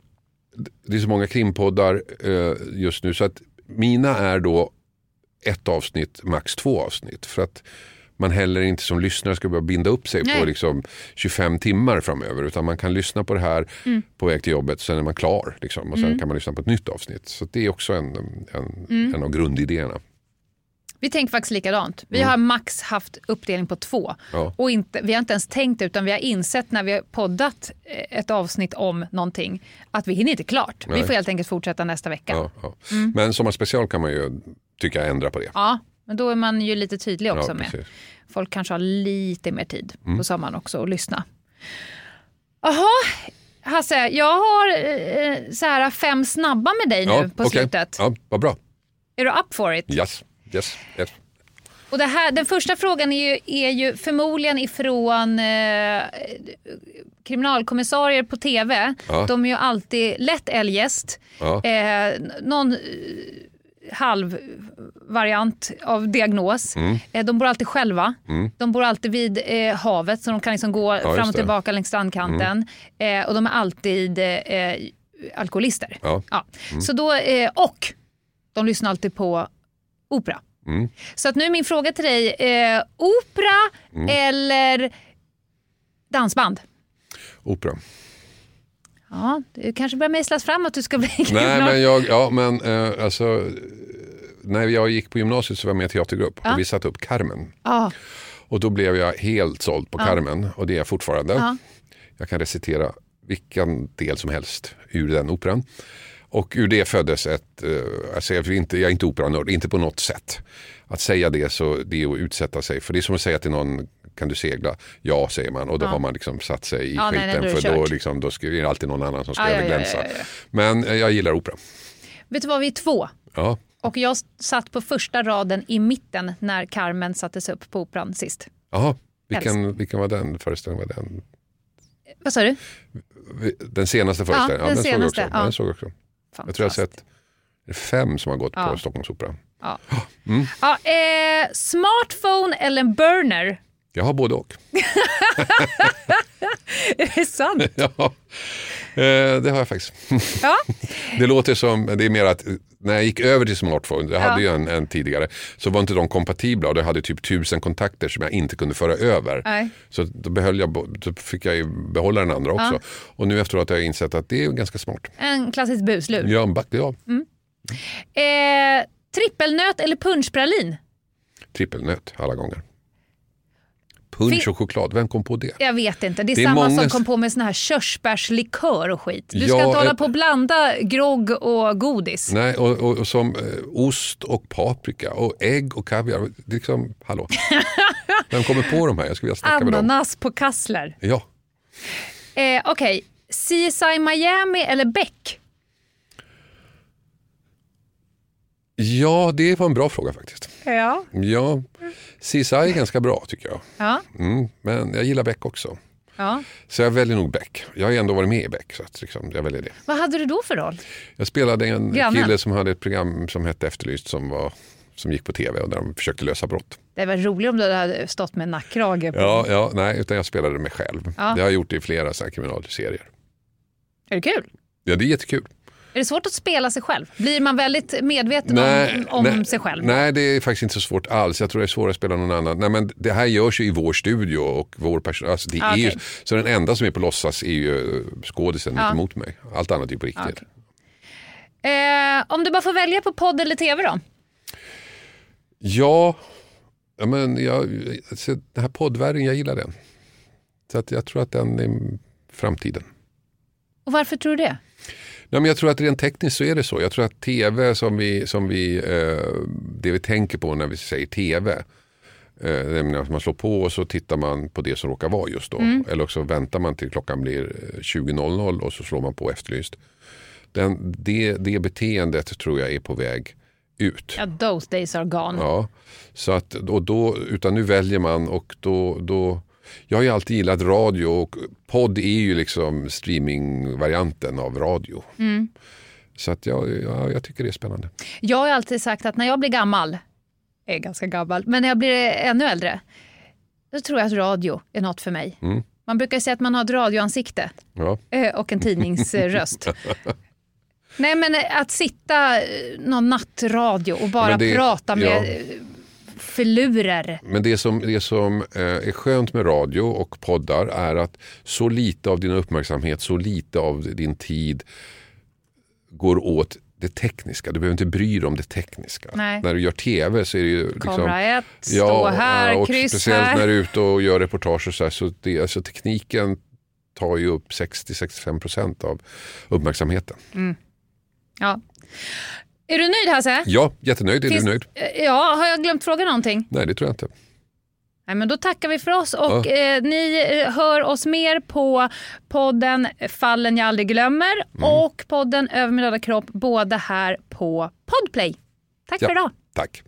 det är så många krimpoddar eh, just nu så att mina är då ett avsnitt, max två avsnitt. För att man heller inte som lyssnare ska behöva binda upp sig Nej. på liksom tjugofem timmar framöver. Utan man kan lyssna på det här Mm. på väg till jobbet, sen är man klar. Liksom, och sen Mm. kan man lyssna på ett nytt avsnitt. Så det är också en, en, Mm. en av grundidéerna. Vi tänker faktiskt likadant. Vi Mm. har max haft uppdelning på två. Ja. Och inte, vi har inte ens tänkt, utan vi har insett när vi har poddat eh, ett avsnitt om någonting att vi hinner inte klart. Nej. Vi får helt enkelt fortsätta nästa vecka. Ja. Ja, ja. Men som en special kan man ju tycka ändra på det. Men då är man ju lite tydlig också Ja, med. precis. Folk kanske har lite mer tid Mm. på sommaren också att lyssna. Jaha, Hasse, jag har eh, så här fem snabba med dig nu Ja, på okej. slutet. Ja, vad bra. Är du up for it? Yes, yes, yes. Och det här, den första frågan är ju, är ju förmodligen ifrån eh, kriminalkommissarier på tv. Ja. De är ju alltid lätt eljest. Ja. Eh, någon eh, halv variant av diagnos. Mm. Eh, de bor alltid själva. Mm. De bor alltid vid eh, havet, så de kan liksom gå just fram och det. Mm. tillbaka längs strandkanten. Eh, och de är alltid eh, alkoholister. Ja. Ja. Så då, eh, och de lyssnar alltid på opera. Mm. Så att nu är min fråga till dig, eh, opera Mm. eller dansband? Opera. Ja, det kanske börjar mejslas fram att du ska bli Nej, men jag, ja, men eh, alltså, när jag gick på gymnasiet så var jag med i en teatergrupp Ja. och vi satte upp Carmen. Ja, Och då blev jag helt såld på Ja. Carmen och det är jag fortfarande. ja. Jag kan recitera vilken del som helst ur den operan. Och ur det föddes ett, alltså jag, är inte, jag är inte operanörd, inte på något sätt. Att säga det så det är att utsätta sig, för det är som att säga till någon, kan du segla? Ja, säger man, och då ja. har man liksom satt sig i ja, skiten, nej, nej, för då, liksom, då är det alltid någon annan som ska ah, överglänsa. Ja, ja, ja, ja. Men jag gillar opera. Vet du vad, vi är två. Ja. Och jag satt på första raden i mitten när Carmen sattes upp på operan sist. Jaha, vilken, vilken var den föreställningen? Var den? Vad sa du? Den senaste föreställningen? Ja, den, ja, den senaste. såg jag också. Ja. Den såg jag också. Jag tror jag har sett fem som har gått ja. på Stockholmsopera. Ja. Mm. Ja, eh, smartphone eller en burner? Jag har både och. Är det sant? Ja, eh, det har jag faktiskt. Ja. Det låter som, det är mer att när jag gick över till smartphone, jag hade ja. ju en, en tidigare, så var inte de kompatibla och jag hade typ tusen kontakter som jag inte kunde föra över. Nej. Så då, behöll jag, då fick jag ju behålla den andra också. Ja. Och nu efteråt har jag insett att det är ganska smart. En klassisk buslur. Ja, en back, ja. Mm. Eh, trippelnöt eller punschpralin? Trippelnöt alla gånger. Punsch och choklad, vem kom på det? Jag vet inte, det är, det är samma många... som kom på med sån här körsbärslikör och skit. Du ska ja, inte hålla ett... på och blanda grogg och godis. Nej, och, och, och som eh, ost och paprika och ägg och kaviar. Liksom, hallå. Vem kommer på de här? Jag skulle vilja snacka med dem. Ananas på kassler. Ja. Eh, Okej, okay. C S I Miami eller Beck? Ja, det var en bra fråga faktiskt. Ja. Ja, C S I är ganska bra tycker jag. Ja. Mm, men jag gillar Beck också. Ja. Så jag väljer nog Beck. Jag har ändå varit med i Beck så att liksom, jag väljer det. Vad hade du då för roll? Jag spelade en Grannen. kille som hade ett program som hette Efterlyst som, var, som gick på tv och där de försökte lösa brott. Det var roligt om du hade stått med nackkrage på. Ja, ja, nej, utan jag spelade mig själv. Ja. Det har jag gjort i flera så här kriminalserier. Är det kul? Ja, det är jättekul. Är det svårt att spela sig själv? Blir man väldigt medveten nej, om, om nej, sig själv? Nej, det är faktiskt inte så svårt alls. Jag tror det är svårare att spela någon annan. Nej, men det här görs ju i vår studio och vår person. Alltså det ah, är okay. ju, så den enda som är på låtsas är ju skådisen ja. emot mig. Allt annat är på riktigt. Okay. Eh, om du bara får välja på podd eller tv då? Ja, men jag, alltså, den här poddvärlden, jag gillar den. Så att jag tror att den är framtiden. Och varför tror du det? Nej, men jag tror att rent tekniskt så är det så. Jag tror att tv som vi, som vi eh, det vi tänker på när vi säger tv, eh, att man slår på och så tittar man på det som råkar vara just då. Mm. Eller också väntar man till klockan blir tjugo noll noll och så slår man på Efterlyst. Den, det, det beteendet tror jag är på väg ut. Ja, those days are gone. Ja, så att, och då, utan nu väljer man och då... då jag har ju alltid gillat radio och podd är ju liksom streamingvarianten av radio. Mm. Så att jag, jag, jag tycker det är spännande. Jag har alltid sagt att när jag blir gammal, jag är ganska gammal, men när jag blir ännu äldre, då tror jag att radio är något för mig. Mm. Man brukar säga att man har ett radioansikte ja. och en tidningsröst. Nej, men att sitta någon nattradio och bara det, prata med... Ja. Förlurer. Men det som, det som är skönt med radio och poddar är att så lite av din uppmärksamhet, så lite av din tid går åt det tekniska. Du behöver inte bry dig om det tekniska. Nej. När du gör tv så är det ju... Liksom, kamera ett, stå ja, här, och kryss speciellt här. när du är ute och gör reportage och så här, så det, alltså tekniken tar ju upp sextio till sextiofem procent av uppmärksamheten. Mm. Ja. Är du nöjd, Hasse? Ja, jättenöjd. Är Finns, du nöjd? Ja, har jag glömt fråga någonting? Nej, det tror jag inte. Nej, men då tackar vi för oss och ja. eh, ni hör oss mer på podden Fallen jag aldrig glömmer mm. och podden Över min döda kropp, båda här på Podplay. Tack ja, för idag. Tack.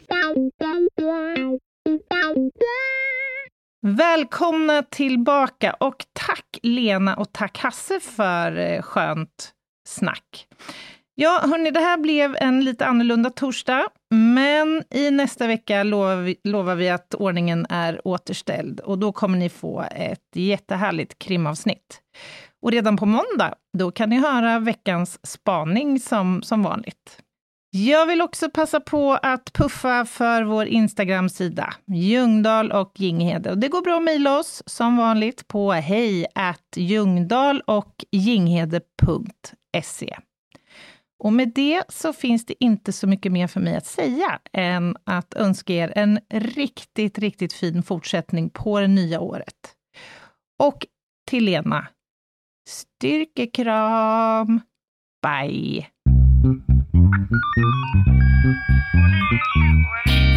Välkomna tillbaka och tack Lena och tack Hasse för skönt snack. Ja, hörni, det här blev en lite annorlunda torsdag, men i nästa vecka lovar vi, lovar vi att ordningen är återställd och då kommer ni få ett jättehärligt krimavsnitt. Och redan på måndag, då kan ni höra veckans spaning som, som vanligt. Jag vill också passa på att puffa för vår Instagram-sida, Ljungdahl och Ginghede. Och det går bra att mejla oss som vanligt på hej at ljungdahl och ginghede punkt se. Och med det så finns det inte så mycket mer för mig att säga än att önska er en riktigt, riktigt fin fortsättning på det nya året. Och till Lena, styrkekram! Bye!